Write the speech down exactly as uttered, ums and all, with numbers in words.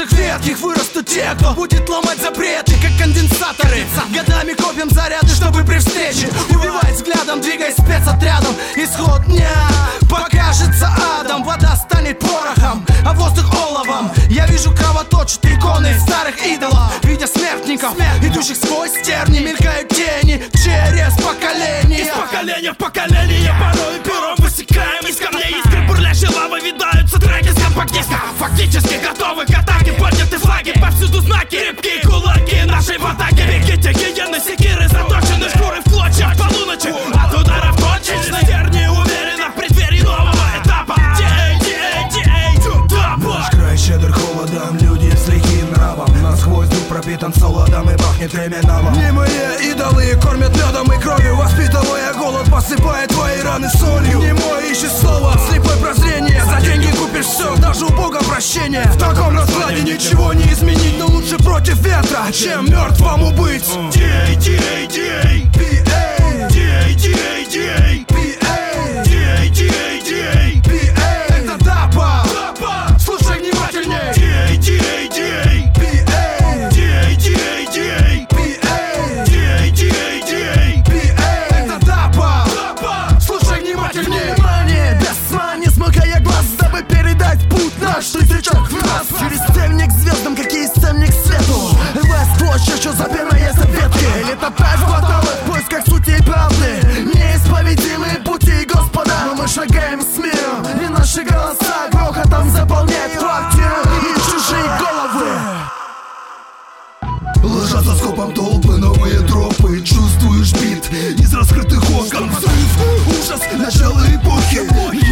наших ветких вырастут те, кто будет ломать запреты, как конденсаторы. Годами копим заряды, чтобы при встрече убивать взглядом, двигаясь спецотрядом. Исход дня покажется адом, вода станет порохом, а воздух оловом. Я вижу кровоточат иконы старых идолов, видя смертников, идущих сквозь терни, мелькают тени через поколения. Из поколения в поколение порой пером высекаем из камней искры бурлящей лавы, видаются треки с компакт-диска. Фактически готовы к атаке, подняты флаги, повсюду знаки, крепкие кулаки нашей в атаке. Бегите, гиены, секиры, заточены шкуры в клочья к полуночи. От ударов точечно терни уверенно в преддверии нового этапа. Дей, дей, дей, тапа. Наш край щедр холодом, люди с лихим нравом. Насквозь дух пропитан солодом и пахнет криминалом. Немые идолы кормят медом и кровью, воспитывая голод, посыпая твои раны солью. Немой ищет слово, слепое прозрение, за деньги купишь все, даже у Бога прощения. В таком раскладе ничего не изменить, но лучше против ветра, чем мертвому быть. Дей, дей, дей, пи эй, дей, дей, дей, пи эй, дей, дей, дей, пи эй. Это Дапа, Дапа. слушай внимательней. Дей, дей, дей, пи эй, дей, дей, дей, пи эй, дей, дей, дей, пи эй. Это Дапа, Дапа. слушай внимательней. Внимание, без сна, не смыкая глаз, дабы передать путь наш тысячах раз. Через цельник к звездам, как есть цельник к свету. Власть площадь, что запинная за ветки. Летопать в кварталы в поисках сути и правды. Неисповедимые пути, господа. Но мы шагаем с миром, и наши голоса грохотом заполняют квартиру и чужие головы. Ложатся скопом толпы, новые тропы. Чувствуешь бит из раскрытых окон. Взрыв, ужас, начало эпохи.